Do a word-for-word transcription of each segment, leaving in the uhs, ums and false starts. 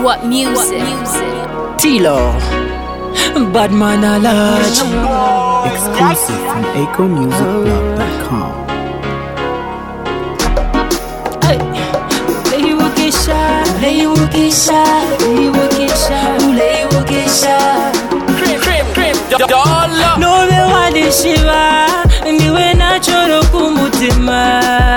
What music? T-Law, Badman Alaj, exclusive from Echo Music Blog dot com. Lei Wakesha, Lei Wakesha, Lei Wakesha, Lei Wakesha. No me wadi shiva, niwe nachoro kumutima.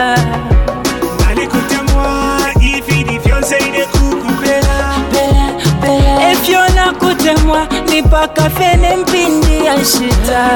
Alikutemwa, ifi di fiancé de kukupela. If you're not kutemwa, nipa kafe nempindi anshita.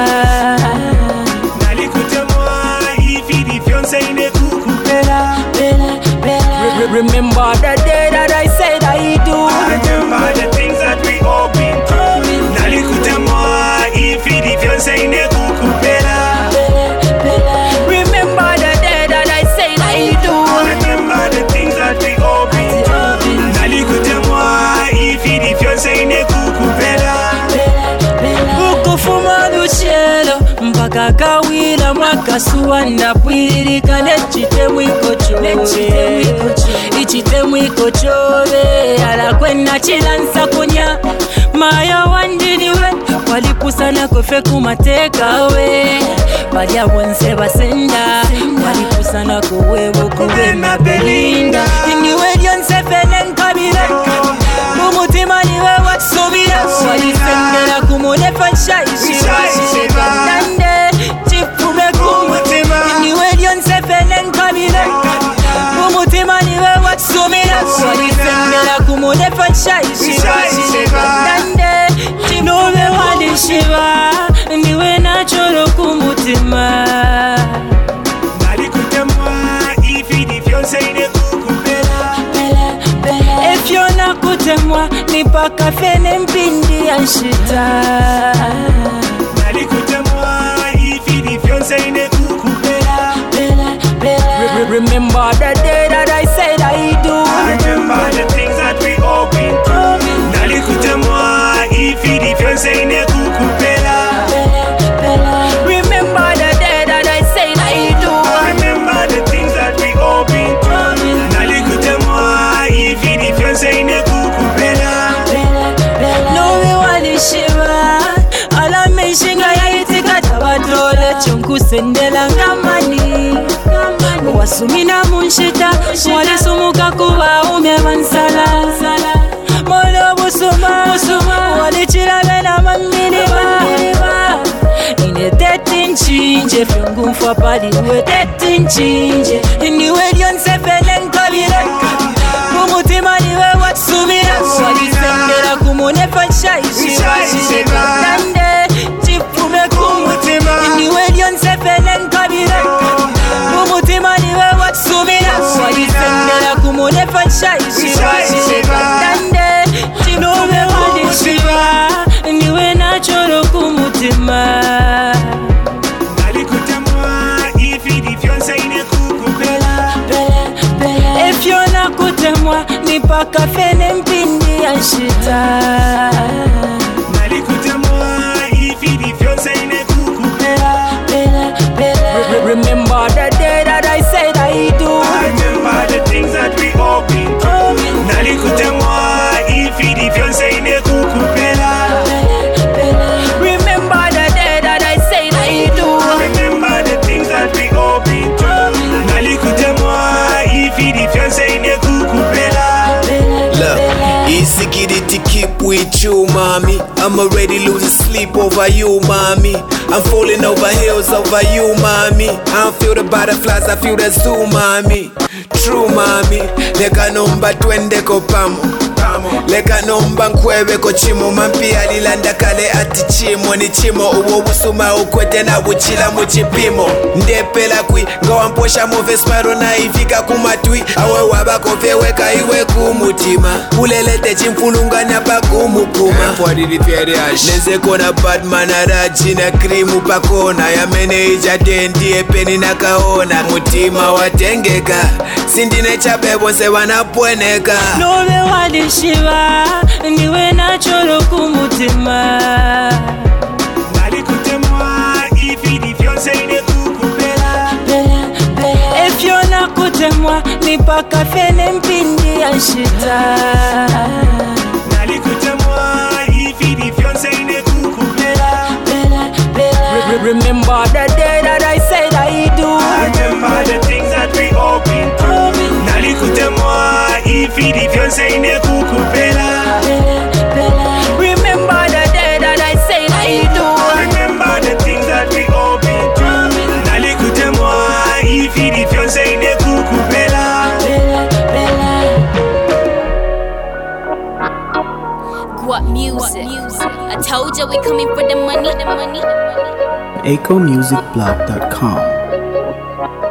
Alikutemwa, ifi di fiancé de kukupela. Remember the day that I said I do. I remember the things that we all been through. Alikutemwa, ifi di fiancé de kukupela. Remember the day that I said I do. I remember the things that we all been through. Alikutemwa, ifi di fiancé de kukupela. Ukufuma luchelo mpaka kawila mwaka suwanda pwirika nechitemu iko chove ichitemu iko chove ala kwena chilansa kunya maya wandiniwe walipusana kofe kumateka we balya wonse basenda walipusana kuwewo kuwema belinda iniwe lyonse fene nkabile umutima niwe wasubile walisendera kumunefa nshaishi nande chifume kumutima iniwe lyonse fene nkabile umutima niwe wasubile walisendera kumunefa nshaishi nande chifume walishiva niwe nachoro kumutima. Alikutemwa, ifi di fiancé de kukupela. If you're not kutemwa, nipa kafe nempindi anshita. Alikutemwa, ifi di fiancé de kukupela. Remember the day that I said I do. I remember the things that we all been through. Alikutemwa, ifi di fiancé de kukupela. Remember the day that I said I do. I remember the things that we all been through. Alikutemwa, ifi di fiancé de kukupela. No me wali shiva. Ala meshinga ya itika tabatole chunkusendela ngamani. Wasumina munshita wali sumuka kuba ume mansala. Mono busuma wali chirabe na maminiba. Ine thirteen chinje fungu mfa pali we thirteen chinje. Niwe lyonse fene nkabile. Kumutima niwe wasumira walisendera kumunefa nshaishi nande chifume kumutima niwe lyonse fene nkabile. Kumutima niwe wasumira walisendera kumunefa nshaishi nande chifume walishiva niwe nachoro kumutima. Alikutemwa, ifi di fiancé de kukupela. If you're not kutemwa, nipa kafe nempindi anshita. Alikutemwa, ifi di fiancé de kukupela. Remember the day that I said I do. I remember the things that we all been through. Alikutemwa, ifi di fiancé de kukupela. Remember the day that I said I do. I remember the things that we all been through. Alikutemwa, ifi di fiancé de kukupela. Look, easy get it to keep with you, mommy. I'm already losing sleep over you, mommy. I'm falling over hills over you, mommy. I don't feel the butterflies, I feel the zoo, mommy. True, mommy. Leka nomba twende ko pamo. Leka nomba nkwewe ko chimo. Mampi alilanda kale ati chimo ni chimo. Uwo busuma ukwete na buchila muchipimo. Ndepela kwi ngawa mposha move smaro na ifika kumatwi. Awe wabako feweka iwe kumutima. Ulelete chimfulunganya pa kumukuma. Neze kona Badman Alaj na krimu pakona. Yamene ija tendi epeni na kaona. Mutima watengeka sindine chabebo se wanapweneka. No me wali shiva niwe nachoro kumutima. Alikutemwa, ifi di fiancé de kukupela. If you're not kutemwa, nipa kafe nempindi anshita. Remember the day that I said I do. Remember the things that we all been through. Nalikutemwa ifi di fiance ine kukupela. Remember the day that I said I do. Remember the things that we all been through. Nalikutemwa ifi di fiance ine kukupela. What music? I told you we coming for the money, the money. Eco Music Blog dot com.